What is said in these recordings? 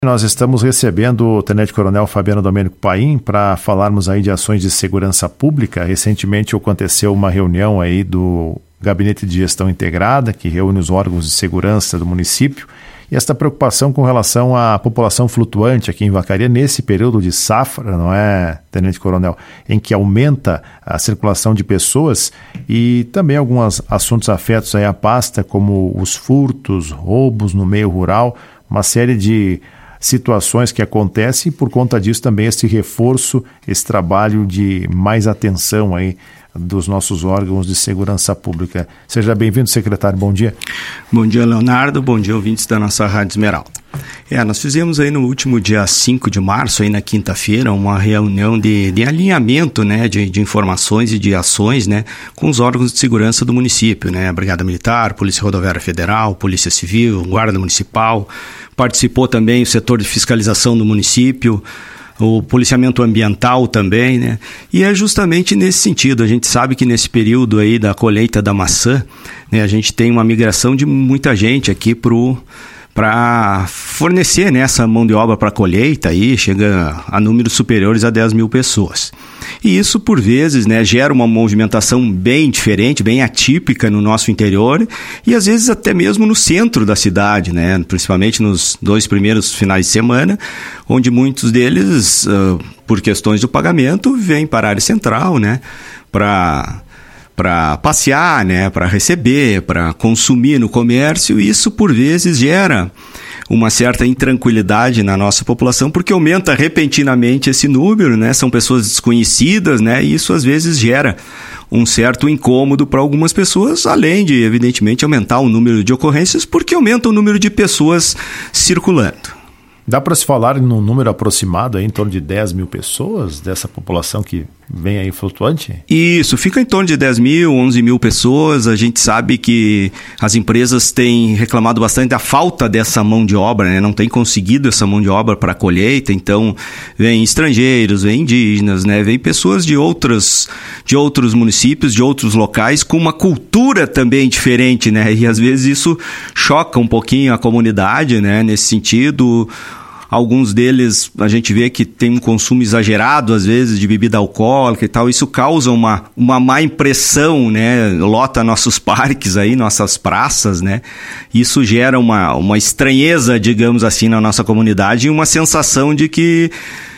Nós estamos recebendo o Tenente Coronel Fabiano Domênico Paim para falarmos aí de ações de segurança pública. Recentemente aconteceu uma reunião aí do Gabinete de Gestão Integrada, que reúne os órgãos de segurança do município, e esta preocupação com relação à população flutuante aqui em Vacaria nesse período de safra, não é, Tenente Coronel, em que aumenta a circulação de pessoas e também alguns assuntos afetos aí à pasta, como os furtos, roubos no meio rural, uma série de situações que acontecem e por conta disso também esse reforço, esse trabalho de mais atenção aí dos nossos órgãos de segurança pública. Seja bem-vindo, secretário, bom dia. Bom dia, Leonardo, bom dia, ouvintes da nossa Rádio Esmeralda. Nós fizemos aí no último dia 5 de março, aí na quinta-feira, uma reunião de alinhamento, né, de informações e de ações, né, com os órgãos de segurança do município, né, a Brigada Militar, Polícia Rodoviária Federal, Polícia Civil, Guarda Municipal, participou também o setor de fiscalização do município, o policiamento ambiental também, né? E é justamente nesse sentido. A gente sabe que nesse período aí da colheita da maçã, né, a gente tem uma migração de muita gente aqui para fornecer, né, essa mão de obra para a colheita, aí chega a números superiores a 10 mil pessoas. E isso, por vezes, né, gera uma movimentação bem diferente, bem atípica no nosso interior e, às vezes, até mesmo no centro da cidade, né, principalmente nos 2 primeiros finais de semana, onde muitos deles, por questões do pagamento, vêm para a área central, né, para passear, né, para receber, para consumir no comércio, e isso por vezes gera uma certa intranquilidade na nossa população, porque aumenta repentinamente esse número, né, são pessoas desconhecidas, né, e isso às vezes gera um certo incômodo para algumas pessoas, além de, evidentemente, aumentar o número de ocorrências, porque aumenta o número de pessoas circulando. Dá para se falar num número aproximado aí, em torno de 10 mil pessoas dessa população que vem aí flutuante? Isso, fica em torno de 10 mil, 11 mil pessoas. A gente sabe que as empresas têm reclamado bastante da falta dessa mão de obra, né? Não tem conseguido essa mão de obra para a colheita, então vem estrangeiros, vem indígenas, né? Vem pessoas de outros municípios, de outros locais, com uma cultura também diferente, né? E às vezes isso choca um pouquinho a comunidade, né? Nesse sentido. Alguns deles a gente vê que tem um consumo exagerado, às vezes, de bebida alcoólica e tal. Isso causa uma má impressão, né? Lota nossos parques aí, nossas praças, né? Isso gera uma estranheza, digamos assim, na nossa comunidade e uma sensação de que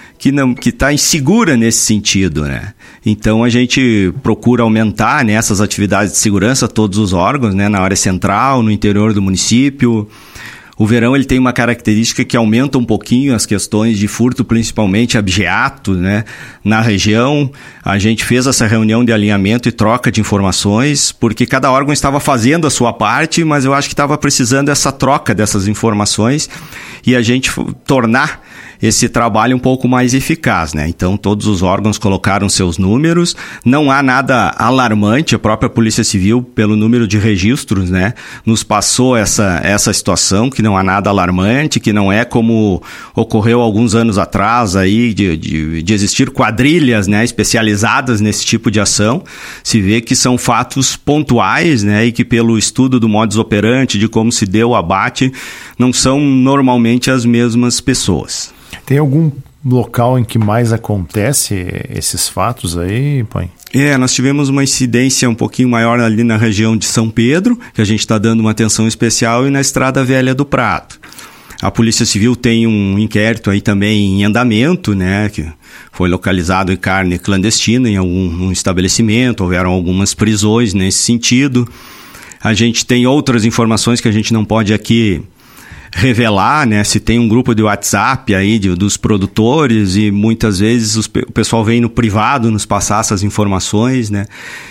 está insegura nesse sentido, né? Então a gente procura aumentar, né, essas atividades de segurança, todos os órgãos, né, na área central, no interior do município. O verão ele tem uma característica que aumenta um pouquinho as questões de furto, principalmente abigeato, né? Na região, a gente fez essa reunião de alinhamento e troca de informações, porque cada órgão estava fazendo a sua parte, mas eu acho que estava precisando dessa troca dessas informações e a gente tornar esse trabalho um pouco mais eficaz, né? Então, todos os órgãos colocaram seus números, não há nada alarmante, a própria Polícia Civil, pelo número de registros, né, nos passou essa situação, que não há nada alarmante, que não é como ocorreu alguns anos atrás aí, de existir quadrilhas, né, especializadas nesse tipo de ação. Se vê que são fatos pontuais, né, e que pelo estudo do modus operandi, de como se deu o abate, não são normalmente as mesmas pessoas. Tem algum local em que mais acontece esses fatos aí, Paim? Nós tivemos uma incidência um pouquinho maior ali na região de São Pedro, que a gente está dando uma atenção especial, e na Estrada Velha do Prado. A Polícia Civil tem um inquérito aí também em andamento, né, que foi localizado em carne clandestina em algum estabelecimento, houveram algumas prisões nesse sentido. A gente tem outras informações que a gente não pode aqui revelar, né? Se tem um grupo de WhatsApp aí dos produtores e muitas vezes o pessoal vem no privado nos passar essas informações, né?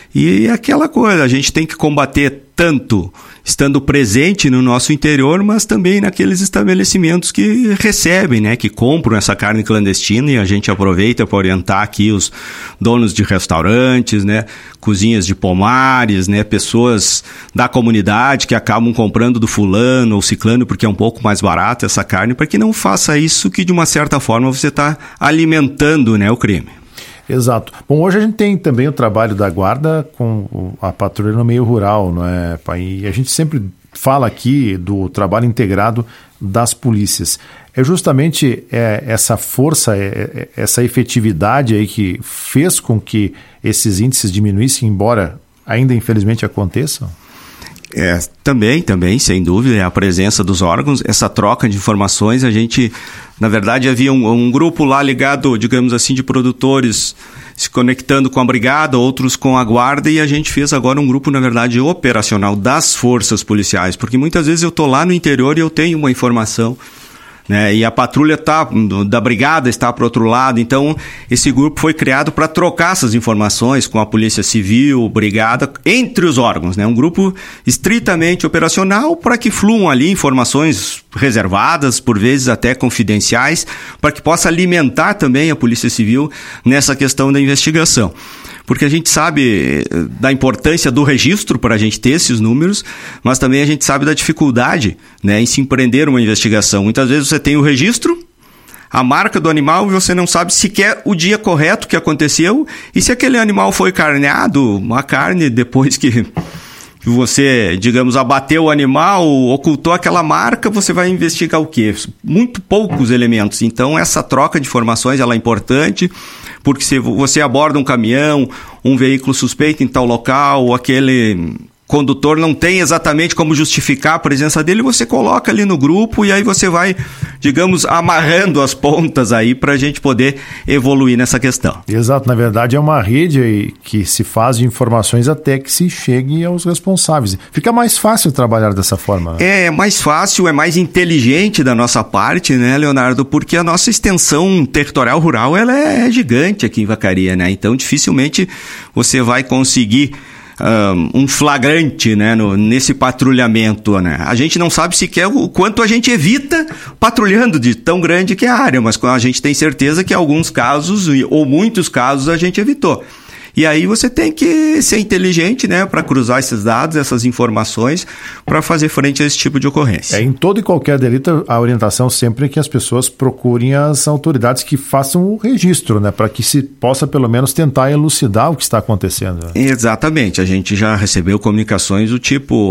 E aquela coisa, a gente tem que combater tanto estando presente no nosso interior, mas também naqueles estabelecimentos que recebem, né, que compram essa carne clandestina, e a gente aproveita para orientar aqui os donos de restaurantes, né, cozinhas de pomares, né, pessoas da comunidade que acabam comprando do fulano ou ciclano porque é um pouco mais barato essa carne, para que não faça isso, que de uma certa forma você está alimentando, né, o crime. Exato. Bom, hoje a gente tem também o trabalho da guarda com a patrulha no meio rural, não é, pai? E a gente sempre fala aqui do trabalho integrado das polícias. É justamente essa força, essa efetividade aí que fez com que esses índices diminuíssem, embora ainda infelizmente aconteçam? Também, sem dúvida, é a presença dos órgãos, essa troca de informações. A gente, na verdade, havia um grupo lá ligado, digamos assim, de produtores se conectando com a brigada, outros com a guarda, e a gente fez agora um grupo, na verdade, operacional das forças policiais, porque muitas vezes eu estou lá no interior e eu tenho uma informação, né, e a patrulha da brigada está para o outro lado. Então esse grupo foi criado para trocar essas informações com a Polícia Civil, brigada, entre os órgãos, né? Um grupo estritamente operacional para que fluam ali informações reservadas, por vezes até confidenciais, para que possa alimentar também a Polícia Civil nessa questão da investigação. Porque a gente sabe da importância do registro para a gente ter esses números, mas também a gente sabe da dificuldade, né, em se empreender uma investigação. Muitas vezes você tem o registro, a marca do animal, e você não sabe sequer o dia correto que aconteceu, e se aquele animal foi carneado, uma carne depois que você, digamos, abateu o animal, ocultou aquela marca, você vai investigar o quê? Muito poucos elementos. Então, essa troca de informações ela é importante, porque se você aborda um caminhão, um veículo suspeito em tal local, aquele condutor não tem exatamente como justificar a presença dele, você coloca ali no grupo e aí você vai, digamos, amarrando as pontas aí para a gente poder evoluir nessa questão. Exato, na verdade é uma rede que se faz de informações até que se chegue aos responsáveis. Fica mais fácil trabalhar dessa forma, né? É mais fácil, é mais inteligente da nossa parte, né, Leonardo? Porque a nossa extensão territorial rural ela é gigante aqui em Vacaria, né? Então dificilmente você vai conseguir um flagrante, né, nesse patrulhamento, né? A gente não sabe sequer o quanto a gente evita patrulhando de tão grande que é a área, mas a gente tem certeza que alguns casos, ou muitos casos, a gente evitou. E aí você tem que ser inteligente, né, para cruzar esses dados, essas informações, para fazer frente a esse tipo de ocorrência. Em todo e qualquer delito, a orientação sempre é que as pessoas procurem as autoridades que façam o registro, né, para que se possa pelo menos tentar elucidar o que está acontecendo. Exatamente. A gente já recebeu comunicações do tipo,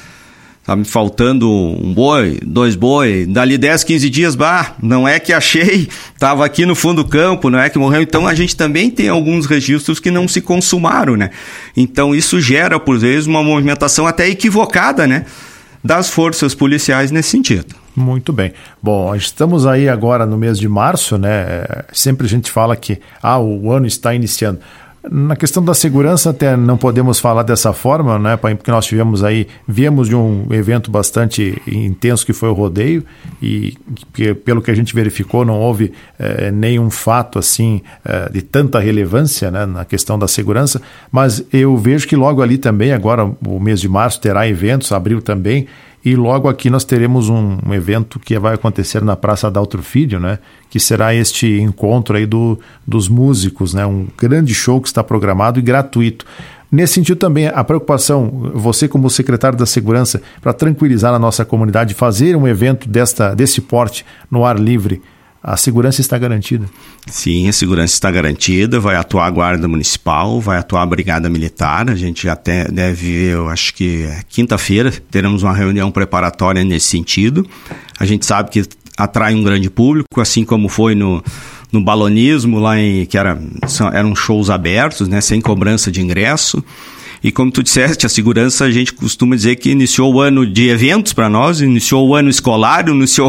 tá me faltando um boi, 2 boi, dali 10, 15 dias, não é que achei, estava aqui no fundo do campo, não é que morreu. Então a gente também tem alguns registros que não se consumaram, né? Então isso gera, por vezes, uma movimentação até equivocada, né, das forças policiais nesse sentido. Muito bem. Bom, estamos aí agora no mês de março, né? Sempre a gente fala que o ano está iniciando. Na questão da segurança até não podemos falar dessa forma, né, porque nós viemos de um evento bastante intenso que foi o rodeio e que, pelo que a gente verificou, não houve nenhum fato assim de tanta relevância, né, na questão da segurança, mas eu vejo que logo ali também, agora o mês de março terá eventos, abril também, e logo aqui nós teremos um evento que vai acontecer na Praça Adaltro Filho, né? Que será este encontro aí dos músicos, né? Um grande show que está programado e gratuito. Nesse sentido também, a preocupação, você como secretário da Segurança, para tranquilizar a nossa comunidade, fazer um evento desse porte no ar livre, a segurança está garantida? Sim, a segurança está garantida, vai atuar a Guarda Municipal, vai atuar a Brigada Militar, a gente já deve, eu acho que quinta-feira, teremos uma reunião preparatória nesse sentido. A gente sabe que atrai um grande público, assim como foi no balonismo, que eram shows abertos, né, sem cobrança de ingresso. E como tu disseste, a segurança, a gente costuma dizer que iniciou o ano de eventos para nós, iniciou o ano escolar,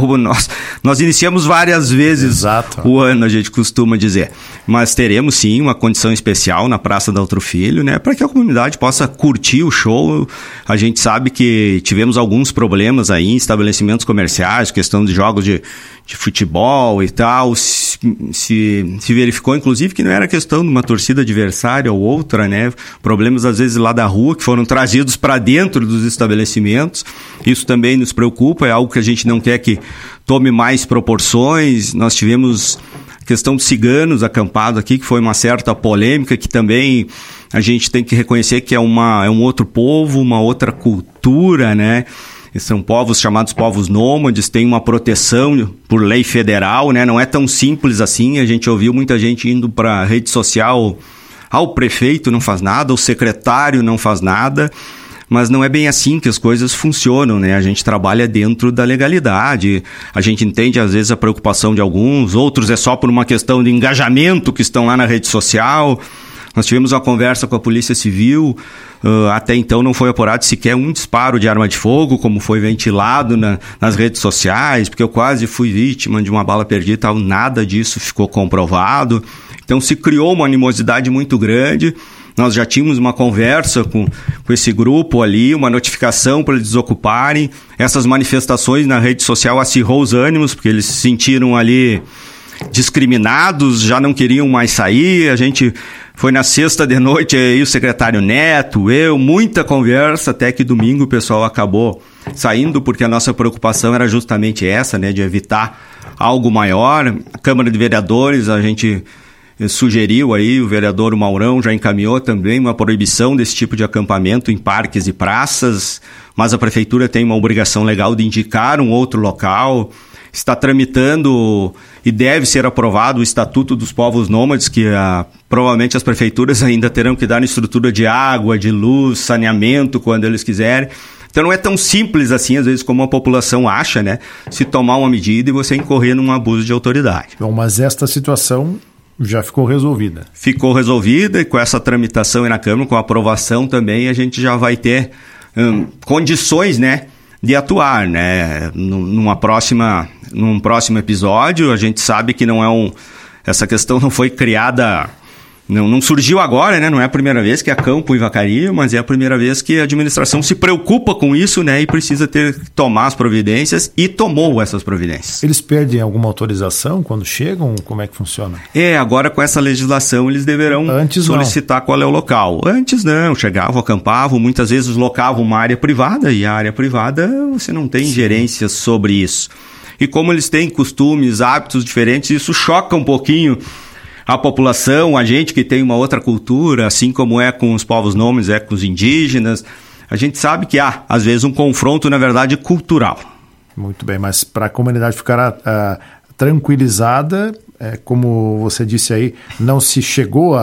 nós iniciamos várias vezes. Exato. O ano, a gente costuma dizer. Mas teremos sim uma condição especial na Praça Adaltro Filho, né, para que a comunidade possa curtir o show. A gente sabe que tivemos alguns problemas aí em estabelecimentos comerciais, questão de jogos de futebol e tal, se verificou inclusive que não era questão de uma torcida adversária ou outra, né? Problemas às vezes lá da rua que foram trazidos para dentro dos estabelecimentos. Isso também nos preocupa, é algo que a gente não quer que tome mais proporções. Nós tivemos a questão de ciganos acampados aqui, que foi uma certa polêmica, que também a gente tem que reconhecer que é um outro povo, uma outra cultura, né? São povos chamados povos nômades, têm uma proteção por lei federal, né? Não é tão simples assim. A gente ouviu muita gente indo para a rede social, o prefeito não faz nada, o secretário não faz nada, mas não é bem assim que as coisas funcionam, né? A gente trabalha dentro da legalidade, a gente entende às vezes a preocupação de alguns, outros é só por uma questão de engajamento que estão lá na rede social. Nós tivemos uma conversa com a Polícia Civil, até então não foi apurado sequer um disparo de arma de fogo, como foi ventilado nas redes sociais, porque eu quase fui vítima de uma bala perdida e tal, nada disso ficou comprovado. Então se criou uma animosidade muito grande. Nós já tínhamos uma conversa com esse grupo ali, uma notificação para eles desocuparem. Essas manifestações na rede social acirrou os ânimos, porque eles se sentiram ali discriminados, já não queriam mais sair. A gente foi na sexta de noite, aí o secretário Neto, eu, muita conversa, até que domingo o pessoal acabou saindo, porque a nossa preocupação era justamente essa, né, de evitar algo maior. A Câmara de Vereadores, a gente sugeriu aí, o vereador Maurão já encaminhou também uma proibição desse tipo de acampamento em parques e praças, mas a prefeitura tem uma obrigação legal de indicar um outro local. Está tramitando e deve ser aprovado o Estatuto dos Povos Nômades, que provavelmente as prefeituras ainda terão que dar estrutura de água, de luz, saneamento, quando eles quiserem. Então não é tão simples assim, às vezes, como a população acha, né? Se tomar uma medida e você incorrer num abuso de autoridade. Bom, mas esta situação já ficou resolvida. Ficou resolvida, e com essa tramitação aí na Câmara, com a aprovação também, a gente já vai ter condições, né, de atuar, né? Num próximo episódio. A gente sabe que essa questão não foi criada, não surgiu agora, né? Não é a primeira vez que acampo em Vacaria, mas é a primeira vez que a administração se preocupa com isso, né? E precisa tomar as providências, e tomou essas providências. Eles perdem alguma autorização quando chegam? Como é que funciona? Agora com essa legislação eles deverão solicitar qual é o local. Antes não, chegavam, acampavam, muitas vezes locavam uma área privada, e a área privada você não tem gerência sobre isso. E como eles têm costumes, hábitos diferentes, isso choca um pouquinho a população, a gente que tem uma outra cultura, assim como é com os povos nômades, é com os indígenas. A gente sabe que há, às vezes, um confronto, na verdade, cultural. Muito bem, mas para a comunidade ficar tranquilizada, como você disse aí, não se chegou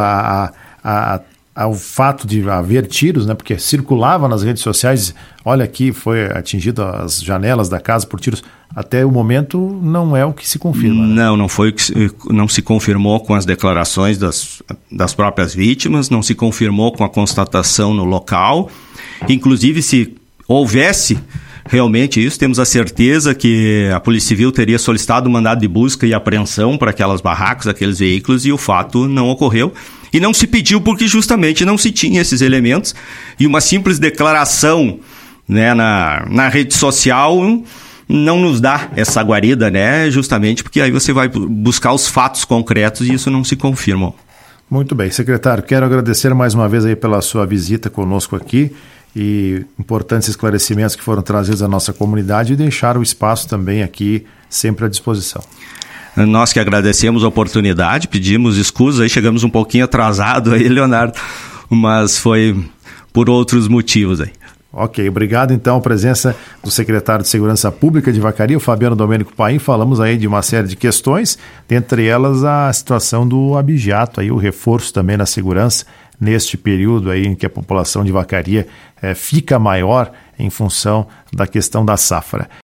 ao fato de haver tiros, né? Porque circulava nas redes sociais, olha aqui, foi atingido as janelas da casa por tiros. Até o momento não é o que se confirma. Né? Não se confirmou com as declarações das próprias vítimas, não se confirmou com a constatação no local. Inclusive, se houvesse realmente isso, temos a certeza que a Polícia Civil teria solicitado um mandado de busca e apreensão para aquelas barracas, aqueles veículos, e o fato não ocorreu. E não se pediu porque justamente não se tinha esses elementos. E uma simples declaração, né, na rede social não nos dá essa guarida, né? Justamente porque aí você vai buscar os fatos concretos e isso não se confirma. Muito bem, secretário, quero agradecer mais uma vez aí pela sua visita conosco aqui e importantes esclarecimentos que foram trazidos à nossa comunidade, e deixar o espaço também aqui sempre à disposição. Nós que agradecemos a oportunidade, pedimos escusas, aí chegamos um pouquinho atrasado aí, Leonardo, mas foi por outros motivos aí. Ok, obrigado então a presença do secretário de Segurança Pública de Vacaria, o Fabiano Domênico Paim. Falamos aí de uma série de questões, dentre elas a situação do abigeato, aí, o reforço também na segurança neste período aí em que a população de Vacaria fica maior em função da questão da safra.